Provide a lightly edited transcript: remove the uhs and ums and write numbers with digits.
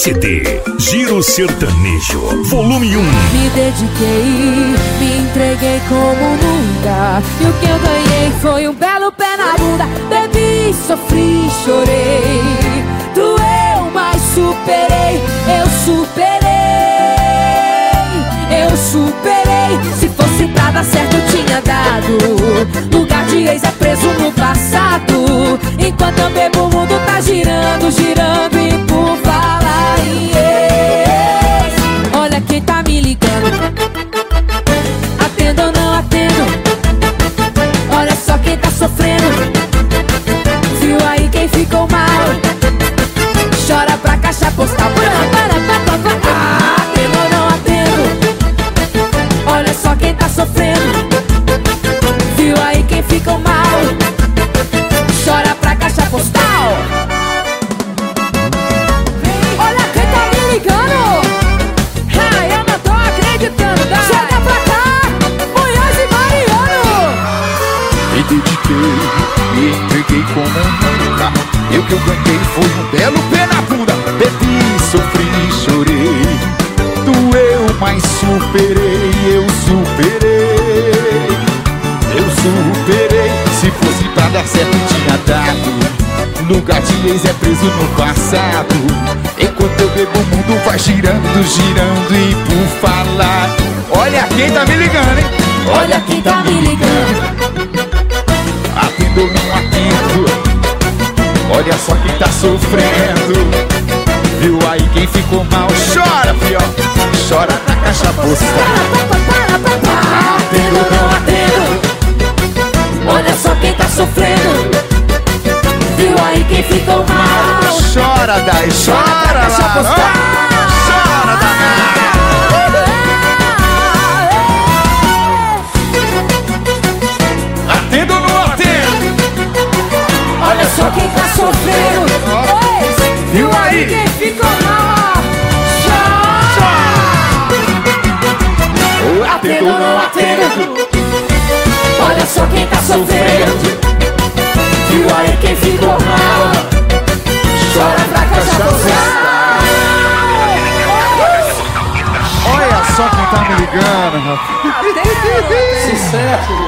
CD Giro Sertanejo, volume 1. Me dediquei, me entreguei como nunca, e o que eu ganhei foi um belo pé na bunda. Bebi, sofri, chorei, doeu, mas superei. Eu superei. Se fosse pra dar certo eu tinha dado. Lugar de ex é preso no passado. Enquanto eu bebo o mundo tá girando, girando. E por falar em ex, olha quem tá me ligando. Atendo ou não atendo? Olha só quem tá sofrendo. Viu aí quem ficou mal? Chora pra caixa postal. Atendo ou não atendo? Olha só quem tá sofrendo. Viu aí quem ficou mal? Chora pra caixa postal. Olha quem tá me ligando. Eu não tô acreditando. Chega pra cá, Munhoz e Mariano. Me dediquei, me entreguei como nunca, e o que eu ganhei foi um belo pé na bunda. Bebi, sofri, chorei, doeu, mas superei. Eu superei. Se fosse pra dar certo tinha dado. Lugar de ex é preso no passado. Enquanto eu bebo o mundo vai girando, girando. E por falar, olha quem tá me ligando, hein? Olha quem tá me ligando. Atendo ou não atendo? Olha só quem tá sofrendo. Viu aí quem ficou mal? Chora, fió, chora na caixa postal. Atendo ou não atendo? Olha só quem tá sofrendo. Viu aí quem ficou mal? Chora, Dai, chora na caixa postal. Chora, Dai. Atendo ou não atendo? Olha só quem tá sofrendo. Viu aí quem ficou mal? Chora. Atendo ou não atendo? Olha só quem tá sofrendo. Viu aí quem ficou mal? Chora pra caixa postal. Olha só quem tá me ligando, rapaz. Sucesso!